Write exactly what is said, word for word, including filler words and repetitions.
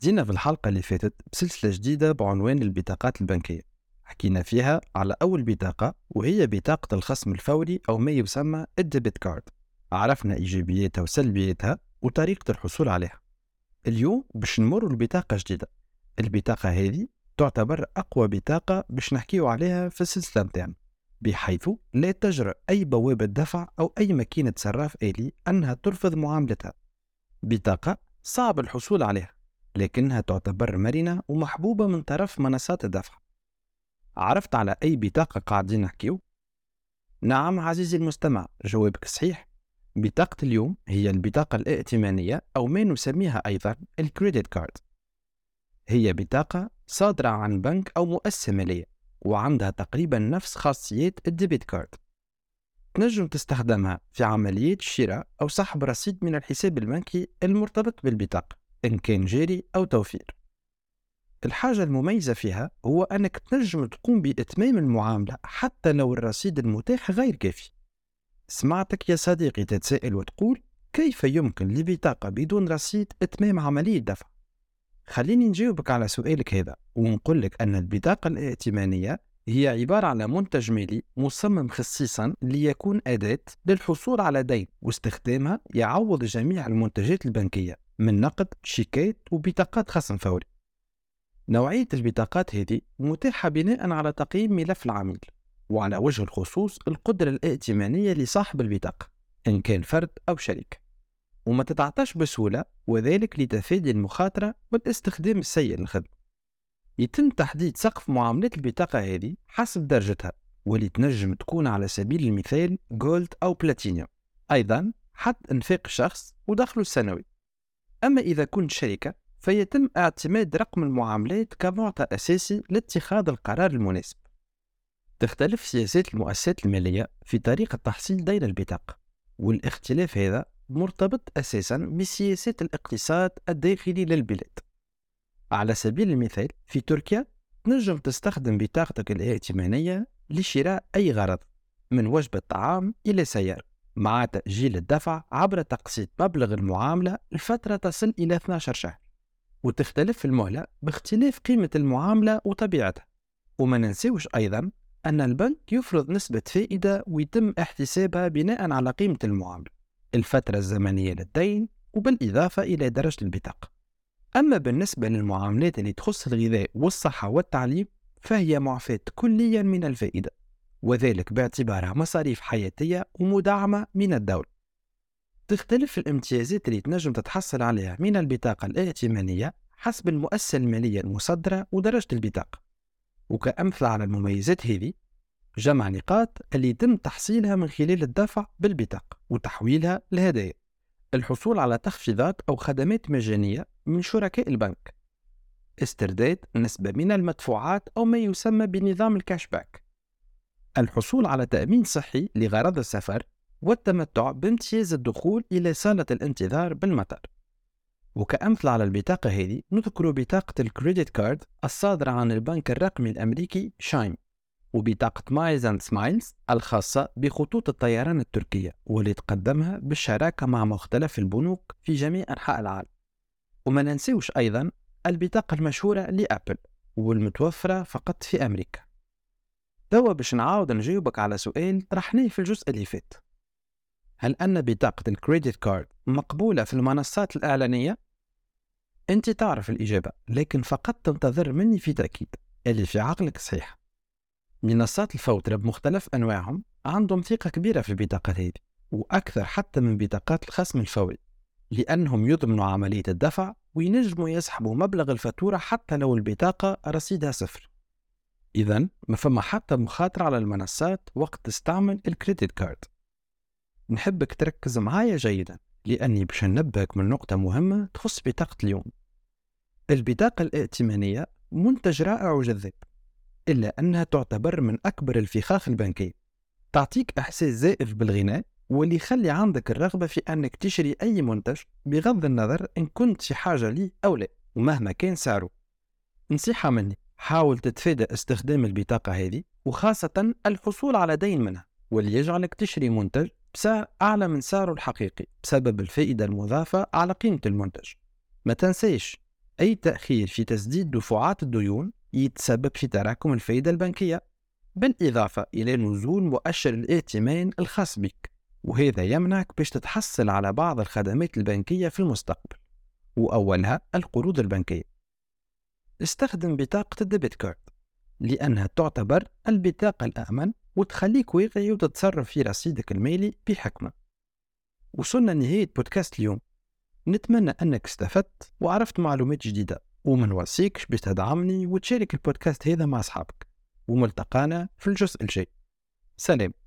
دينا في الحلقة اللي فاتت بسلسلة جديدة بعنوان البطاقات البنكية. حكينا فيها على أول بطاقة وهي بطاقة الخصم الفوري أو ما يسمى الديبت كارد. عرفنا إيجابياتها وسلبياتها وطريقة الحصول عليها. اليوم باش نمر لبطاقة جديدة. البطاقة هذه تعتبر أقوى بطاقة باش نحكيو عليها في السلسلة متاعنا، بحيث لا تجرؤ أي بوابة دفع أو أي ماكينة صراف آلي أنها ترفض معاملتها. بطاقة صعب الحصول عليها، لكنها تعتبر مرنة ومحبوبة من طرف منصات الدفع. عرفت على أي بطاقة قاعدين نحكيو؟ نعم عزيزي المستمع، جوابك صحيح. بطاقة اليوم هي البطاقة الائتمانية أو ما نسميها أيضا الكريدت كارد. هي بطاقة صادرة عن بنك أو مؤسسة مالية وعندها تقريبا نفس خاصيات الديبت كارد. تنجم تستخدمها في عمليات الشراء أو سحب رصيد من الحساب البنكي المرتبط بالبطاقة إن كان جاري أو توفير. الحاجة المميزة فيها هو أنك تنجم تقوم بإتمام المعاملة حتى لو الرصيد المتاح غير كافي. سمعتك يا صديقي تتساءل وتقول كيف يمكن لبطاقة بدون رصيد إتمام عملية دفع؟ خليني نجاوبك على سؤالك هذا ونقول لك أن البطاقة الائتمانية هي عبارة عن منتج مالي مصمم خصيصا ليكون أداة للحصول على دين، واستخدامها يعوض جميع المنتجات البنكية من نقد، شيكات وبطاقات خصم فوري. نوعية البطاقات هذه متاحة بناء على تقييم ملف العميل، وعلى وجه الخصوص القدرة الائتمانية لصاحب البطاقة إن كان فرد أو شركة، وما تتعطاش بسهولة، وذلك لتفادي المخاطرة والاستخدام السيء للخدمة. يتم تحديد سقف معاملات البطاقة هذه حسب درجتها، واللي تنجم تكون على سبيل المثال جولد أو بلاتينيوم. أيضا حد انفاق الشخص ودخله السنوي. أما إذا كنت شركة فيتم اعتماد رقم المعاملات كمعطى أساسي لاتخاذ القرار المناسب. تختلف سياسات المؤسسات المالية في طريقة تحصيل دين البطاقة، والاختلاف هذا مرتبط أساسا بسياسات الاقتصاد الداخلي للبلاد. على سبيل المثال في تركيا تنجم تستخدم بطاقتك الائتمانية لشراء أي غرض، من وجبة طعام إلى سيارة، مع تأجيل الدفع عبر تقسيط مبلغ المعاملة لفترة تصل إلى اثني عشر شهر. وتختلف المهلة باختلاف قيمة المعاملة وطبيعتها. وما ننسيوش أيضا أن البنك يفرض نسبة فائدة ويتم احتسابها بناء على قيمة المعاملة، الفترة الزمنية للدين، وبالإضافة إلى درجة البطاقة. أما بالنسبة للمعاملات اللي تخص الغذاء والصحة والتعليم فهي معفاة كليا من الفائدة، وذلك باعتبارها مصاريف حياتية ومدعمة من الدولة. تختلف الامتيازات اللي تنجم تتحصل عليها من البطاقة الائتمانية حسب المؤسسة المالية المصدرة ودرجة البطاقة. وكأمثلة على المميزات هذه جمع نقاط اللي يتم تحصيلها من خلال الدفع بالبطاقة وتحويلها لهدايا، الحصول على تخفيضات أو خدمات مجانية من شركاء البنك، استرداد نسبة من المدفوعات أو ما يسمى بنظام الكاشباك، الحصول على تأمين صحي لغرض السفر، والتمتع بامتياز الدخول إلى صالة الانتظار بالمطار. وكأمثلة على البطاقة هذه نذكر بطاقة الكريدت كارد الصادرة عن البنك الرقمي الأمريكي شايم، وبطاقة مايلز اند سمايلز الخاصة بخطوط الطيران التركية، واللي تقدمها بالشراكة مع مختلف البنوك في جميع أنحاء العالم. وما ننسيوش أيضا البطاقة المشهورة لأبل والمتوفرة فقط في أمريكا. توا باش نعاود نجاوبك على سؤال طرحناه في الجزء اللي فات: هل أن بطاقة الكريدت كارد مقبولة في المنصات الإعلانية؟ أنت تعرف الإجابة، لكن فقط تنتظر مني في تأكيد اللي في عقلك صحيح. منصات الفوترة بمختلف أنواعهم عندهم ثقة كبيرة في البطاقات هذه، وأكثر حتى من بطاقات الخصم الفوري، لأنهم يضمنوا عملية الدفع وينجموا يسحبوا مبلغ الفاتورة حتى لو البطاقة رصيدها صفر. إذن ما فما حتى مخاطرة على المنصات وقت تستعمل الكريدت كارد. نحبك تركز معايا جيدا، لأني باش ننبهك من نقطة مهمة تخص بطاقة اليوم. البطاقة الائتمانية منتج رائع وجذاب، إلا أنها تعتبر من أكبر الفخاخ البنكية. تعطيك إحساس زائف بالغنى، واللي يخلي عندك الرغبة في أنك تشتري أي منتج بغض النظر إن كنت في حاجة ليه أو لا، ومهما كان سعره. نصيحة مني، حاول تتفادى استخدام البطاقة هذه، وخاصة الحصول على دين منها، واللي يجعلك تشتري منتج بسعر أعلى من سعره الحقيقي بسبب الفائدة المضافة على قيمة المنتج. ما تنسيش أي تأخير في تسديد دفعات الديون يتسبب في تراكم الفائدة البنكية، بالإضافة إلى نزول مؤشر الائتمان الخاص بك، وهذا يمنعك باش تتحصل على بعض الخدمات البنكية في المستقبل، وأولها القروض البنكية. استخدم بطاقة الديبت كارد لأنها تعتبر البطاقة الأأمن وتخليك واقعي وتتصرف في رصيدك المالي بحكمة. وصلنا نهاية بودكاست اليوم، نتمنى أنك استفدت وعرفت معلومات جديدة، ومن وصيكش باش تدعمني وتشارك البودكاست هذا مع أصحابك، وملتقانا في الجزء الجاي. سلام.